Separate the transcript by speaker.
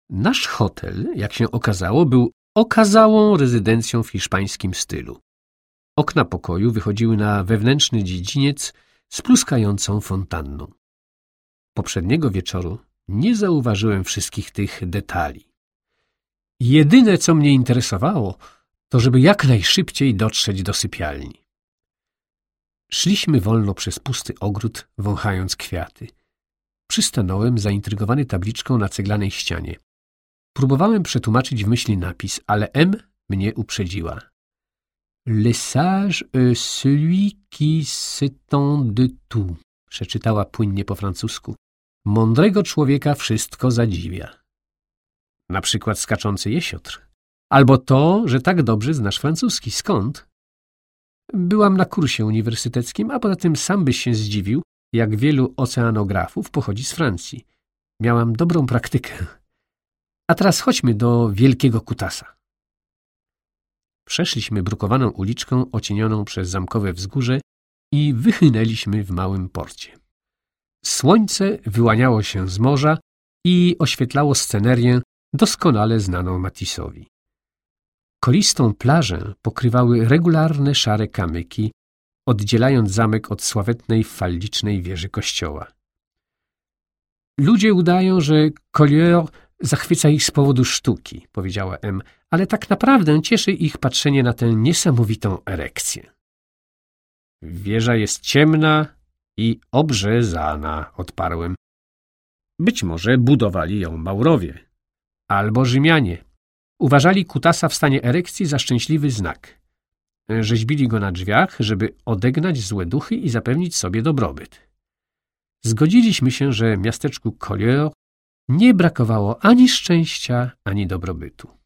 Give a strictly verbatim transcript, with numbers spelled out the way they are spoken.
Speaker 1: Nasz hotel, jak się okazało, był okazałą rezydencją w hiszpańskim stylu. Okna pokoju wychodziły na wewnętrzny dziedziniec z pluskającą fontanną. Poprzedniego wieczoru nie zauważyłem wszystkich tych detali. Jedyne, co mnie interesowało, to żeby jak najszybciej dotrzeć do sypialni. Szliśmy wolno przez pusty ogród, wąchając kwiaty. Przystanąłem, zaintrygowany tabliczką na ceglanej ścianie. Próbowałem przetłumaczyć w myśli napis, ale M mnie uprzedziła. Le sage est celui qui s'étend de tout. Przeczytała płynnie po francusku. Mądrego człowieka wszystko zadziwia. Na przykład skaczący jesiotr. Albo to, że tak dobrze znasz francuski. Skąd? Byłam na kursie uniwersyteckim, a poza tym sam byś się zdziwił, jak wielu oceanografów pochodzi z Francji. Miałam dobrą praktykę. A teraz chodźmy do Wielkiego Kutasa. Przeszliśmy brukowaną uliczką ocienioną przez zamkowe wzgórze i wychynęliśmy w małym porcie. Słońce wyłaniało się z morza i oświetlało scenerię doskonale znaną Matisse'owi. Kolistą plażę pokrywały regularne szare kamyki, oddzielając zamek od sławetnej fallicznej wieży kościoła. Ludzie udają, że Collioure zachwyca ich z powodu sztuki, powiedziała M, ale tak naprawdę cieszy ich patrzenie na tę niesamowitą erekcję. Wieża jest ciemna i obrzezana, odparłem. Być może budowali ją Maurowie. Albo Rzymianie. Uważali kutasa w stanie erekcji za szczęśliwy znak. Rzeźbili go na drzwiach, żeby odegnać złe duchy i zapewnić sobie dobrobyt. Zgodziliśmy się, że miasteczku Collioure nie brakowało ani szczęścia, ani dobrobytu.